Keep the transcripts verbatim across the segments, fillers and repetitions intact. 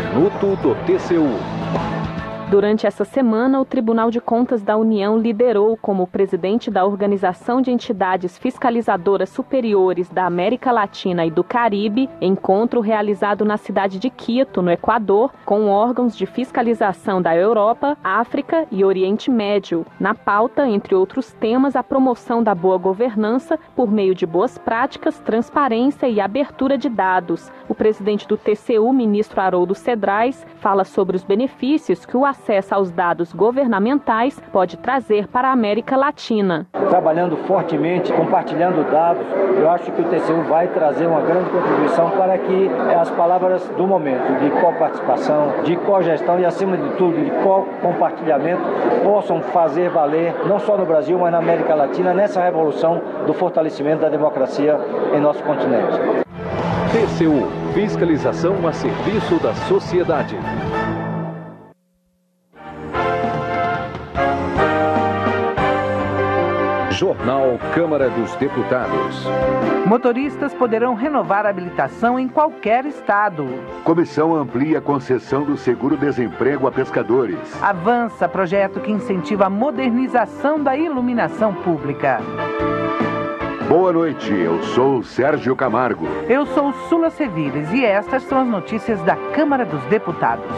Minuto do T C U. Durante essa semana, o Tribunal de Contas da União liderou como presidente da Organização de Entidades Fiscalizadoras Superiores da América Latina e do Caribe, encontro realizado na cidade de Quito, no Equador, com órgãos de fiscalização da Europa, África e Oriente Médio. Na pauta, entre outros temas, a promoção da boa governança por meio de boas práticas, transparência e abertura de dados. O presidente do T C U, ministro Haroldo Cedrais, fala sobre os benefícios que o acesso aos dados governamentais pode trazer para a América Latina. Trabalhando fortemente, compartilhando dados, eu acho que o T C U vai trazer uma grande contribuição para que as palavras do momento, de coparticipação, de cogestão e, acima de tudo, de co-compartilhamento, possam fazer valer, não só no Brasil, mas na América Latina, nessa revolução do fortalecimento da democracia em nosso continente. T C U, fiscalização a serviço da sociedade. Jornal Câmara dos Deputados. Motoristas poderão renovar a habilitação em qualquer estado. Comissão amplia a concessão do seguro-desemprego a pescadores. Avança projeto que incentiva a modernização da iluminação pública. Boa noite, eu sou Sérgio Camargo. Eu sou Sula Seviles e estas são as notícias da Câmara dos Deputados.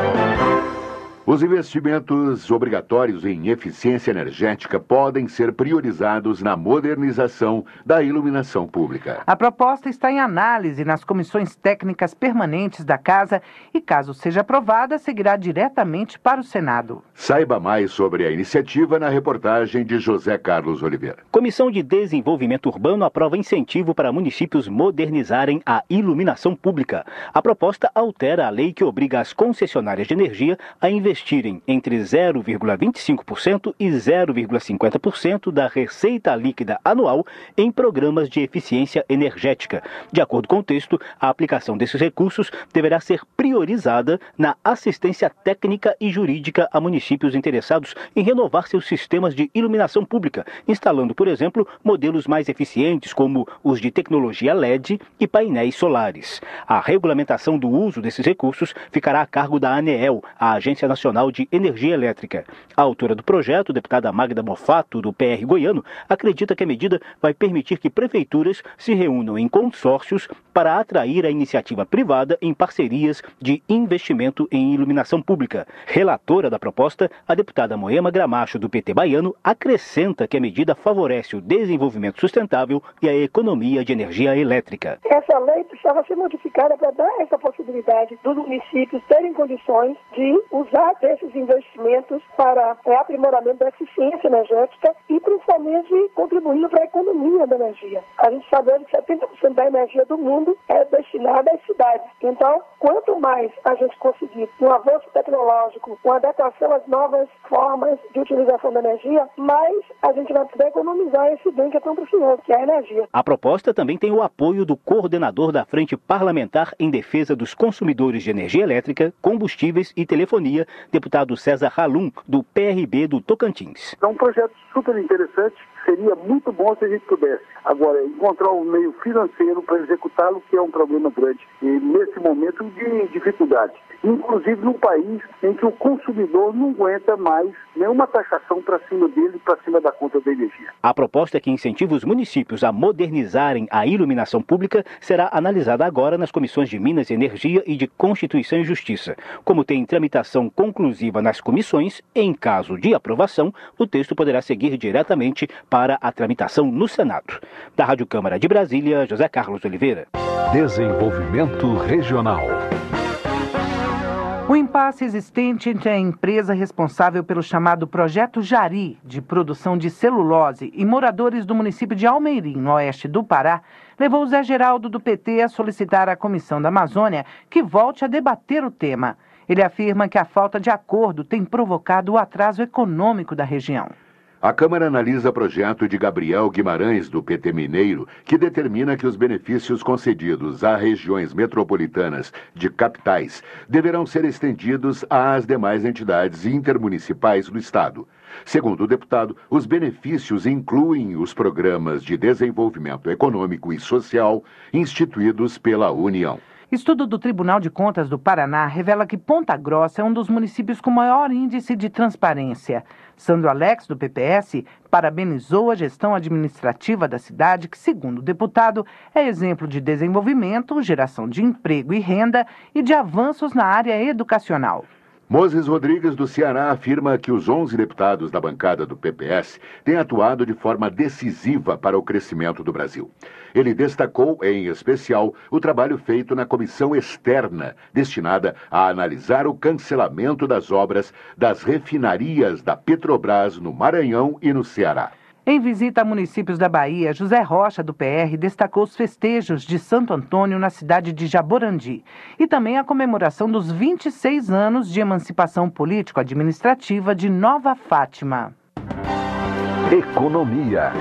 Os investimentos obrigatórios em eficiência energética podem ser priorizados na modernização da iluminação pública. A proposta está em análise nas comissões técnicas permanentes da Casa e, caso seja aprovada, seguirá diretamente para o Senado. Saiba mais sobre a iniciativa na reportagem de José Carlos Oliveira. Comissão de Desenvolvimento Urbano aprova incentivo para municípios modernizarem a iluminação pública. A proposta altera a lei que obriga as concessionárias de energia a investir investirem entre zero vírgula vinte e cinco por cento e zero vírgula cinquenta por cento da receita líquida anual em programas de eficiência energética. De acordo com o texto, a aplicação desses recursos deverá ser priorizada na assistência técnica e jurídica a municípios interessados em renovar seus sistemas de iluminação pública, instalando, por exemplo, modelos mais eficientes como os de tecnologia L E D e painéis solares. A regulamentação do uso desses recursos ficará a cargo da ANEEL, a Agência Nacional de Energia Elétrica. A autora do projeto, deputada Magda Mofato, do P R goiano, acredita que a medida vai permitir que prefeituras se reúnam em consórcios para atrair a iniciativa privada em parcerias de investimento em iluminação pública. Relatora da proposta, a deputada Moema Gramacho, do P T baiano, acrescenta que a medida favorece o desenvolvimento sustentável e a economia de energia elétrica. Essa lei precisava ser modificada para dar essa possibilidade dos municípios terem condições de usar desses investimentos para é, aprimoramento da eficiência energética e principalmente contribuindo para a economia da energia. A gente sabe que setenta por cento da energia do mundo é destinada às cidades. Então, quanto mais a gente conseguir um avanço tecnológico, uma adequação às novas formas de utilização da energia, mais a gente vai poder economizar esse bem que é tão precioso, que é a energia. A proposta também tem o apoio do coordenador da Frente Parlamentar em Defesa dos Consumidores de Energia Elétrica, Combustíveis e Telefonia, deputado César Halum, do P R B do Tocantins. É um projeto super interessante, seria muito bom se a gente pudesse. Agora, encontrar um meio financeiro para executá-lo, que é um problema grande, e nesse momento de dificuldade. Inclusive num país em que o consumidor não aguenta mais nenhuma taxação para cima dele, para cima da conta da energia. A proposta que incentiva os municípios a modernizarem a iluminação pública será analisada agora nas comissões de Minas e Energia e de Constituição e Justiça. Como tem tramitação conclusiva nas comissões, em caso de aprovação, o texto poderá seguir diretamente para a tramitação no Senado. Da Rádio Câmara de Brasília, José Carlos Oliveira. Desenvolvimento Regional. O impasse existente entre a empresa responsável pelo chamado Projeto Jari, de produção de celulose, e moradores do município de Almeirim, no oeste do Pará, levou o Zé Geraldo do P T a solicitar à Comissão da Amazônia que volte a debater o tema. Ele afirma que a falta de acordo tem provocado o atraso econômico da região. A Câmara analisa projeto de Gabriel Guimarães, do P T Mineiro, que determina que os benefícios concedidos a regiões metropolitanas de capitais deverão ser estendidos às demais entidades intermunicipais do Estado. Segundo o deputado, os benefícios incluem os programas de desenvolvimento econômico e social instituídos pela União. Estudo do Tribunal de Contas do Paraná revela que Ponta Grossa é um dos municípios com maior índice de transparência. Sandro Alex, do P P S, parabenizou a gestão administrativa da cidade, que, segundo o deputado, é exemplo de desenvolvimento, geração de emprego e renda e de avanços na área educacional. Moses Rodrigues, do Ceará, afirma que os onze deputados da bancada do P P S têm atuado de forma decisiva para o crescimento do Brasil. Ele destacou, em especial, o trabalho feito na comissão externa, destinada a analisar o cancelamento das obras das refinarias da Petrobras no Maranhão e no Ceará. Em visita a municípios da Bahia, José Rocha, do P R, destacou os festejos de Santo Antônio na cidade de Jaborandi e também a comemoração dos vinte e seis anos de emancipação político-administrativa de Nova Fátima. Economia.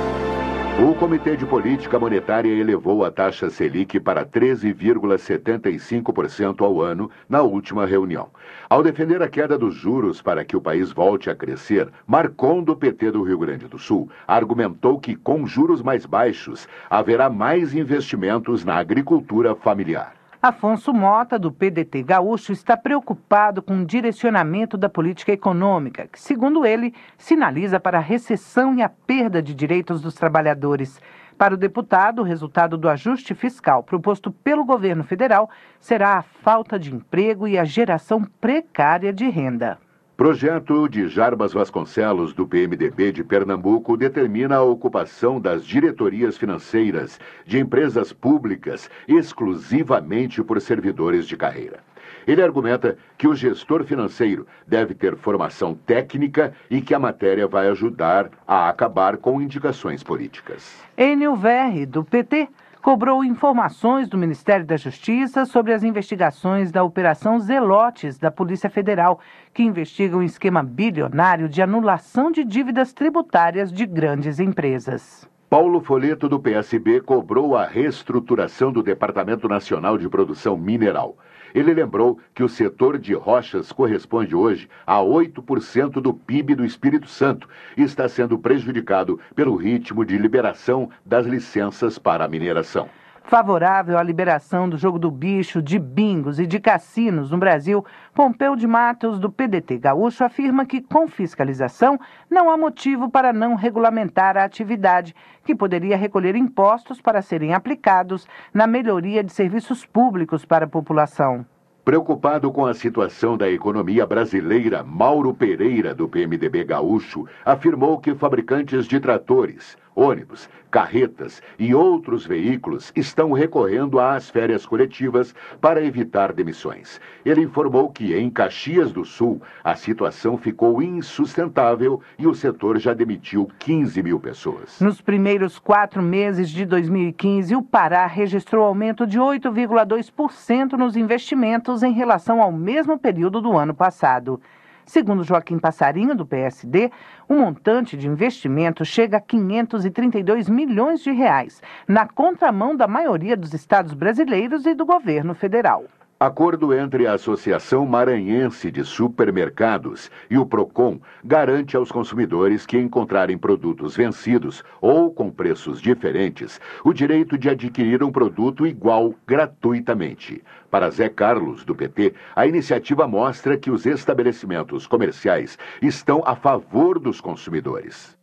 O Comitê de Política Monetária elevou a taxa Selic para treze vírgula setenta e cinco por cento ao ano na última reunião. Ao defender a queda dos juros para que o país volte a crescer, Marcon, do P T do Rio Grande do Sul, argumentou que com juros mais baixos haverá mais investimentos na agricultura familiar. Afonso Mota, do P D T gaúcho, está preocupado com o direcionamento da política econômica, que, segundo ele, sinaliza para a recessão e a perda de direitos dos trabalhadores. Para o deputado, o resultado do ajuste fiscal proposto pelo governo federal será a falta de emprego e a geração precária de renda. Projeto de Jarbas Vasconcelos, do P M D B de Pernambuco, determina a ocupação das diretorias financeiras de empresas públicas exclusivamente por servidores de carreira. Ele argumenta que o gestor financeiro deve ter formação técnica e que a matéria vai ajudar a acabar com indicações políticas. Enio Verri, do P T, cobrou informações do Ministério da Justiça sobre as investigações da Operação Zelotes da Polícia Federal, que investiga um esquema bilionário de anulação de dívidas tributárias de grandes empresas. Paulo Folleto, do P S B, cobrou a reestruturação do Departamento Nacional de Produção Mineral. Ele lembrou que o setor de rochas corresponde hoje a oito por cento do P I B do Espírito Santo e está sendo prejudicado pelo ritmo de liberação das licenças para a mineração. Favorável à liberação do jogo do bicho, de bingos e de cassinos no Brasil, Pompeu de Matos, do P D T gaúcho, afirma que, com fiscalização, não há motivo para não regulamentar a atividade, que poderia recolher impostos para serem aplicados na melhoria de serviços públicos para a população. Preocupado com a situação da economia brasileira, Mauro Pereira, do P M D B gaúcho, afirmou que fabricantes de tratores, ônibus, carretas e outros veículos estão recorrendo às férias coletivas para evitar demissões. Ele informou que em Caxias do Sul a situação ficou insustentável e o setor já demitiu quinze mil pessoas. Nos primeiros quatro meses de dois mil e quinze, o Pará registrou aumento de oito vírgula dois por cento nos investimentos em relação ao mesmo período do ano passado. Segundo Joaquim Passarinho, do P S D, o montante de investimento chega a quinhentos e trinta e dois milhões de reais, na contramão da maioria dos estados brasileiros e do governo federal. Acordo entre a Associação Maranhense de Supermercados e o Procon garante aos consumidores que encontrarem produtos vencidos ou com preços diferentes o direito de adquirir um produto igual gratuitamente. Para Zé Carlos, do P T, a iniciativa mostra que os estabelecimentos comerciais estão a favor dos consumidores.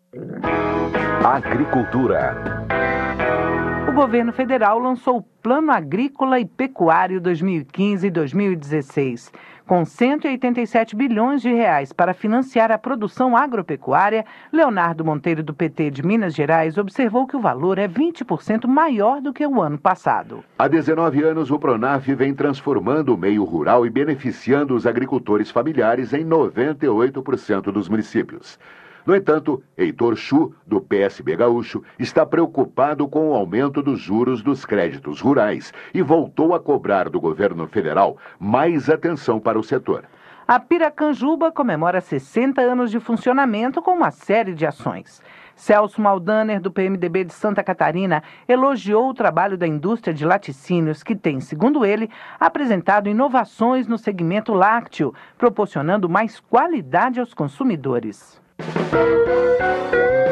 Agricultura. O governo federal lançou o Plano Agrícola e Pecuário dois mil e quinze e dois mil e dezesseis. Com cento e oitenta e sete bilhões de reais para financiar a produção agropecuária, Leonardo Monteiro, do P T de Minas Gerais, observou que o valor é vinte por cento maior do que o ano passado. Há dezenove anos, o Pronaf vem transformando o meio rural e beneficiando os agricultores familiares em noventa e oito por cento dos municípios. No entanto, Heitor Chu, do P S B gaúcho, está preocupado com o aumento dos juros dos créditos rurais e voltou a cobrar do governo federal mais atenção para o setor. A Piracanjuba comemora sessenta anos de funcionamento com uma série de ações. Celso Maldaner, do P M D B de Santa Catarina, elogiou o trabalho da indústria de laticínios que tem, segundo ele, apresentado inovações no segmento lácteo, proporcionando mais qualidade aos consumidores.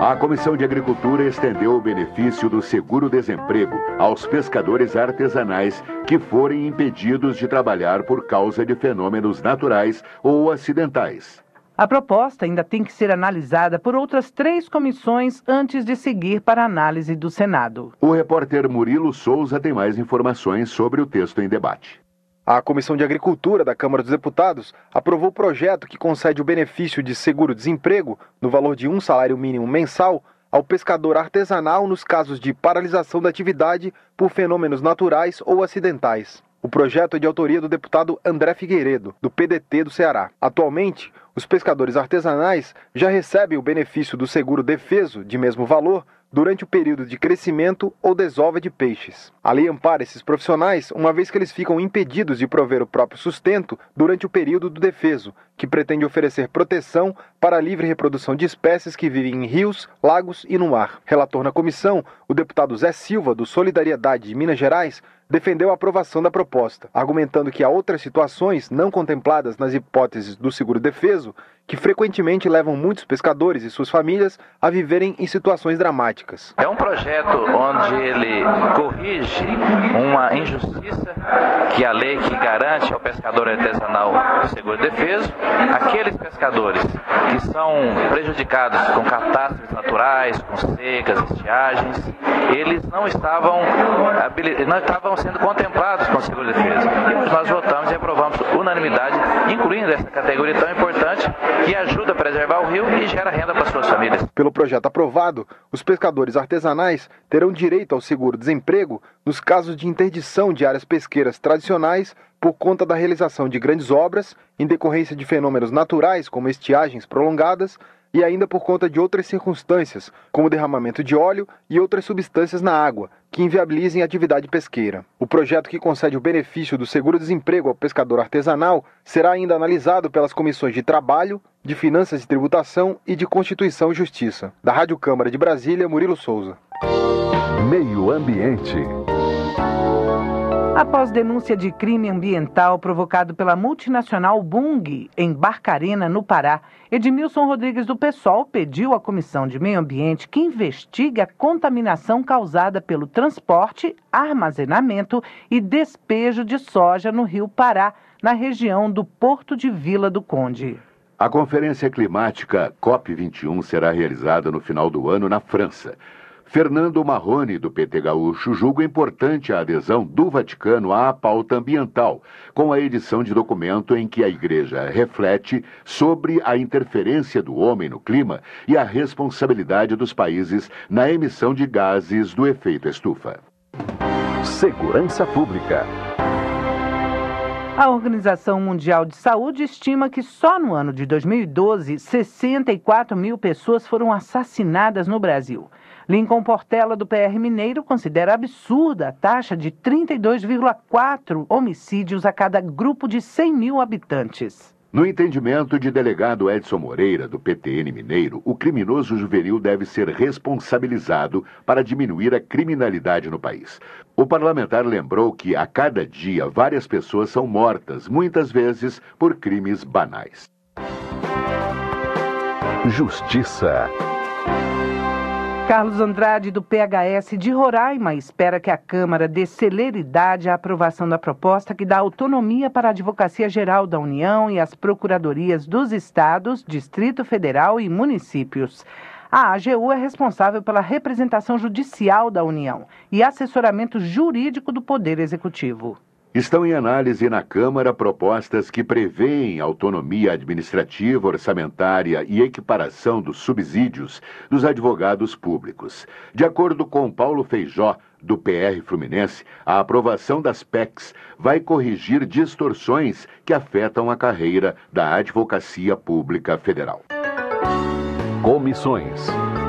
A Comissão de Agricultura estendeu o benefício do seguro-desemprego aos pescadores artesanais que forem impedidos de trabalhar por causa de fenômenos naturais ou acidentais. A proposta ainda tem que ser analisada por outras três comissões antes de seguir para análise do Senado. O repórter Murilo Souza tem mais informações sobre o texto em debate. A Comissão de Agricultura da Câmara dos Deputados aprovou o projeto que concede o benefício de seguro-desemprego no valor de um salário mínimo mensal ao pescador artesanal nos casos de paralisação da atividade por fenômenos naturais ou acidentais. O projeto é de autoria do deputado André Figueiredo, do P D T do Ceará. Atualmente, os pescadores artesanais já recebem o benefício do seguro defeso de mesmo valor durante o período de crescimento ou desova de peixes. A lei ampara esses profissionais, uma vez que eles ficam impedidos de prover o próprio sustento durante o período do defeso, que pretende oferecer proteção para a livre reprodução de espécies que vivem em rios, lagos e no mar. Relator na comissão, o deputado Zé Silva, do Solidariedade de Minas Gerais, defendeu a aprovação da proposta, argumentando que há outras situações não contempladas nas hipóteses do seguro defeso que frequentemente levam muitos pescadores e suas famílias a viverem em situações dramáticas. É um projeto onde ele corrige uma injustiça que a lei que garante ao pescador artesanal o seguro defeso. Aqueles pescadores que são prejudicados com catástrofes naturais, com secas, estiagens, eles não estavam, não estavam sendo contemplados com o seguro defeso. E hoje nós votamos e aprovamos unanimidade, incluindo essa categoria tão importante que ajuda a preservar o rio e gera renda para suas famílias. Pelo projeto aprovado, os pescadores artesanais terão direito ao seguro-desemprego nos casos de interdição de áreas pesqueiras tradicionais por conta da realização de grandes obras, em decorrência de fenômenos naturais como estiagens prolongadas e ainda por conta de outras circunstâncias, como derramamento de óleo e outras substâncias na água, que inviabilizem a atividade pesqueira. O projeto que concede o benefício do seguro-desemprego ao pescador artesanal será ainda analisado pelas comissões de Trabalho, de Finanças e Tributação e de Constituição e Justiça. Da Rádio Câmara de Brasília, Murilo Souza. Meio Ambiente. Após denúncia de crime ambiental provocado pela multinacional Bunge em Barcarena, no Pará, Edmilson Rodrigues do PSOL pediu à Comissão de Meio Ambiente que investigue a contaminação causada pelo transporte, armazenamento e despejo de soja no Rio Pará, na região do Porto de Vila do Conde. A Conferência Climática COP vinte e um será realizada no final do ano na França. Fernando Marrone, do P T Gaúcho, julga importante a adesão do Vaticano à pauta ambiental, com a edição de documento em que a Igreja reflete sobre a interferência do homem no clima e a responsabilidade dos países na emissão de gases do efeito estufa. Segurança Pública. A Organização Mundial de Saúde estima que só no ano de dois mil e doze, sessenta e quatro mil pessoas foram assassinadas no Brasil. Lincoln Portela, do P R Mineiro, considera absurda a taxa de trinta e dois vírgula quatro homicídios a cada grupo de cem mil habitantes. No entendimento de delegado Edson Moreira, do P T N Mineiro, o criminoso juvenil deve ser responsabilizado para diminuir a criminalidade no país. O parlamentar lembrou que a cada dia várias pessoas são mortas, muitas vezes por crimes banais. Justiça. Carlos Andrade, do P H S de Roraima, espera que a Câmara dê celeridade à aprovação da proposta que dá autonomia para a Advocacia Geral da União e as Procuradorias dos Estados, Distrito Federal e municípios. A AGU é responsável pela representação judicial da União e assessoramento jurídico do Poder Executivo. Estão em análise na Câmara propostas que prevêem autonomia administrativa, orçamentária e equiparação dos subsídios dos advogados públicos. De acordo com Paulo Feijó, do P R Fluminense, a aprovação das P E Cs vai corrigir distorções que afetam a carreira da Advocacia Pública Federal. Comissões.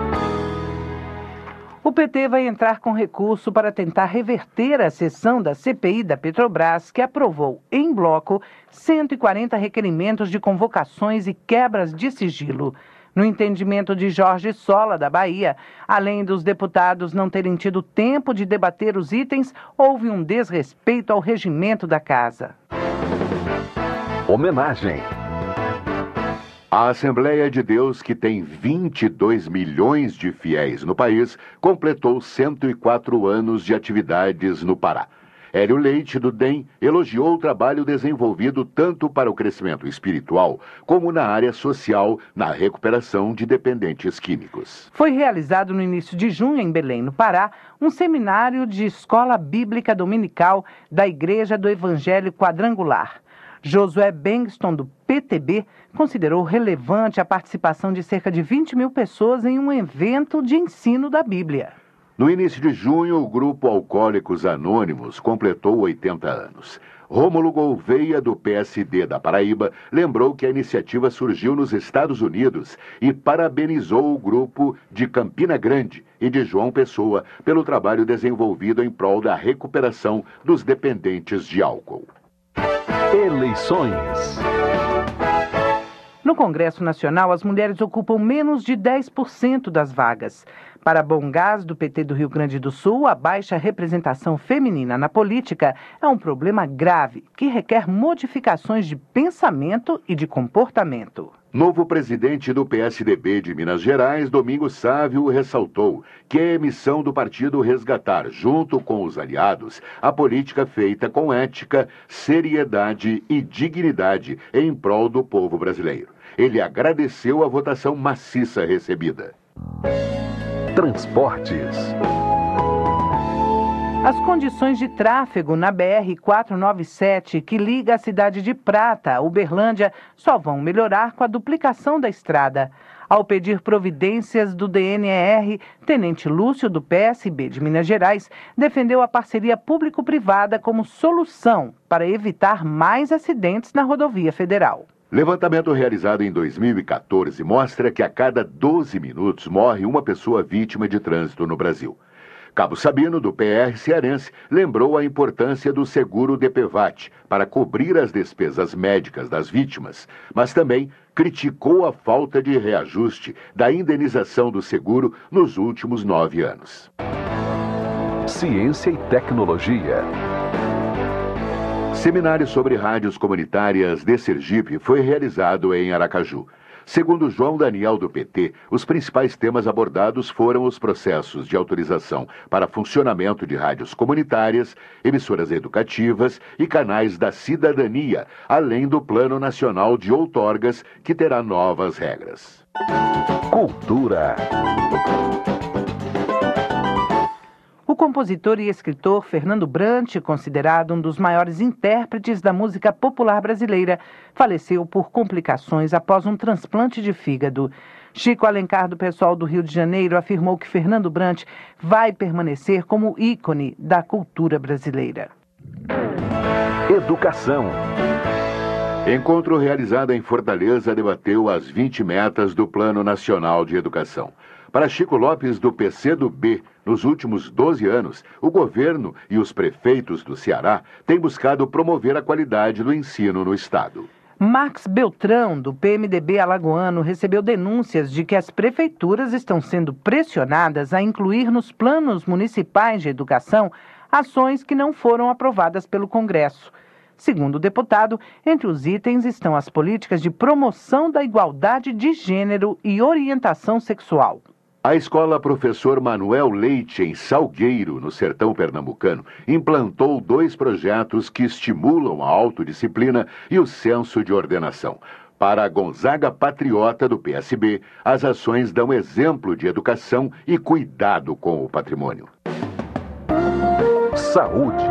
O P T vai entrar com recurso para tentar reverter a sessão da C P I da Petrobras, que aprovou, em bloco, cento e quarenta requerimentos de convocações e quebras de sigilo. No entendimento de Jorge Sola, da Bahia, além dos deputados não terem tido tempo de debater os itens, houve um desrespeito ao regimento da Casa. Homenagem. A Assembleia de Deus, que tem vinte e dois milhões de fiéis no país, completou cento e quatro anos de atividades no Pará. Hélio Leite, do D E M, elogiou o trabalho desenvolvido tanto para o crescimento espiritual como na área social, na recuperação de dependentes químicos. Foi realizado no início de junho, em Belém, no Pará, um seminário de escola bíblica dominical da Igreja do Evangelho Quadrangular. Josué Bengston, do P T B, considerou relevante a participação de cerca de vinte mil pessoas em um evento de ensino da Bíblia. No início de junho, o grupo Alcoólicos Anônimos completou oitenta anos. Rômulo Gouveia, do P S D da Paraíba, lembrou que a iniciativa surgiu nos Estados Unidos e parabenizou o grupo de Campina Grande e de João Pessoa pelo trabalho desenvolvido em prol da recuperação dos dependentes de álcool. Eleições. No Congresso Nacional, as mulheres ocupam menos de dez por cento das vagas. Para Bongás, do P T do Rio Grande do Sul, a baixa representação feminina na política é um problema grave que requer modificações de pensamento e de comportamento. Novo presidente do P S D B de Minas Gerais, Domingos Sávio, ressaltou que é missão do partido resgatar, junto com os aliados, a política feita com ética, seriedade e dignidade em prol do povo brasileiro. Ele agradeceu a votação maciça recebida. Transportes. As condições de tráfego na B R quatrocentos e noventa e sete, que liga a cidade de Prata, Uberlândia, só vão melhorar com a duplicação da estrada. Ao pedir providências do D N E R, Tenente Lúcio, do P S B de Minas Gerais, defendeu a parceria público-privada como solução para evitar mais acidentes na rodovia federal. Levantamento realizado em dois mil e quatorze mostra que a cada doze minutos morre uma pessoa vítima de trânsito no Brasil. Cabo Sabino, do P R cearense, lembrou a importância do seguro D P V A T para cobrir as despesas médicas das vítimas, mas também criticou a falta de reajuste da indenização do seguro nos últimos nove anos. Ciência e tecnologia. Seminário sobre rádios comunitárias de Sergipe foi realizado em Aracaju. Segundo João Daniel, do P T, os principais temas abordados foram os processos de autorização para funcionamento de rádios comunitárias, emissoras educativas e canais da cidadania, além do Plano Nacional de Outorgas, que terá novas regras. Cultura. O compositor e escritor Fernando Brant, considerado um dos maiores intérpretes da música popular brasileira, faleceu por complicações após um transplante de fígado. Chico Alencar, do Pessoal do Rio de Janeiro, afirmou que Fernando Brant vai permanecer como ícone da cultura brasileira. Educação. Encontro realizado em Fortaleza debateu as vinte metas do Plano Nacional de Educação. Para Chico Lopes, do P C do B, nos últimos doze anos, o governo e os prefeitos do Ceará têm buscado promover a qualidade do ensino no estado. Max Beltrão, do P M D B alagoano, recebeu denúncias de que as prefeituras estão sendo pressionadas a incluir nos planos municipais de educação ações que não foram aprovadas pelo Congresso. Segundo o deputado, entre os itens estão as políticas de promoção da igualdade de gênero e orientação sexual. A escola Professor Manuel Leite, em Salgueiro, no sertão pernambucano, implantou dois projetos que estimulam a autodisciplina e o senso de ordenação. Para a Gonzaga Patriota, do P S B, as ações dão exemplo de educação e cuidado com o patrimônio. Saúde.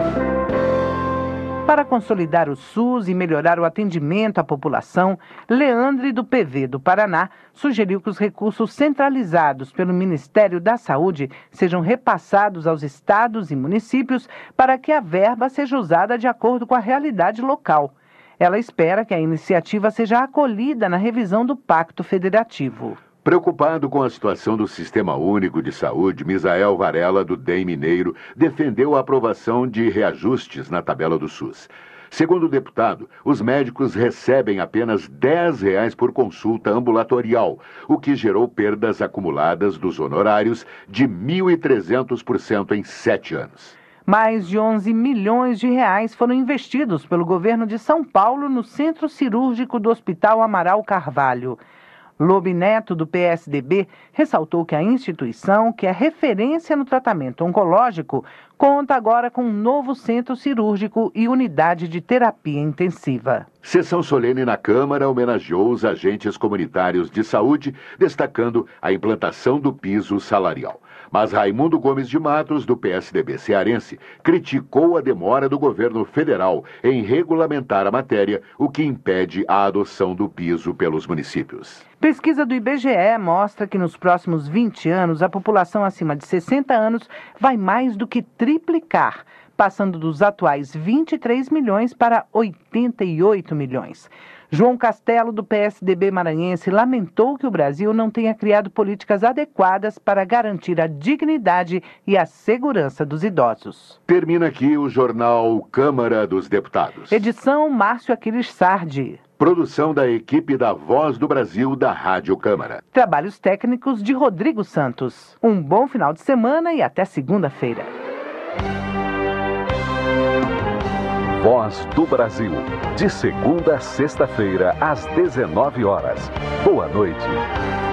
Para consolidar o SUS e melhorar o atendimento à população, Leandre, do P V do Paraná, sugeriu que os recursos centralizados pelo Ministério da Saúde sejam repassados aos estados e municípios para que a verba seja usada de acordo com a realidade local. Ela espera que a iniciativa seja acolhida na revisão do Pacto Federativo. Preocupado com a situação do Sistema Único de Saúde, Misael Varela, do D E M Mineiro, defendeu a aprovação de reajustes na tabela do SUS. Segundo o deputado, os médicos recebem apenas dez reais por consulta ambulatorial, o que gerou perdas acumuladas dos honorários de mil e trezentos por cento em sete anos. Mais de onze milhões de reais foram investidos pelo governo de São Paulo no centro cirúrgico do Hospital Amaral Carvalho. Lobe Neto, do P S D B, ressaltou que a instituição, que é referência no tratamento oncológico, conta agora com um novo centro cirúrgico e unidade de terapia intensiva. Sessão solene na Câmara homenageou os agentes comunitários de saúde, destacando a implantação do piso salarial. Mas Raimundo Gomes de Matos, do P S D B cearense, criticou a demora do governo federal em regulamentar a matéria, o que impede a adoção do piso pelos municípios. Pesquisa do I B G E mostra que nos próximos vinte anos a população acima de sessenta anos vai mais do que triplicar, passando dos atuais vinte e três milhões para oitenta e oito milhões. João Castelo, do P S D B maranhense, lamentou que o Brasil não tenha criado políticas adequadas para garantir a dignidade e a segurança dos idosos. Termina aqui o jornal Câmara dos Deputados. Edição Márcio Aquiles Sardi. Produção da equipe da Voz do Brasil da Rádio Câmara. Trabalhos técnicos de Rodrigo Santos. Um bom final de semana e até segunda-feira. Voz do Brasil, de segunda a sexta-feira, às dezenove horas. Boa noite.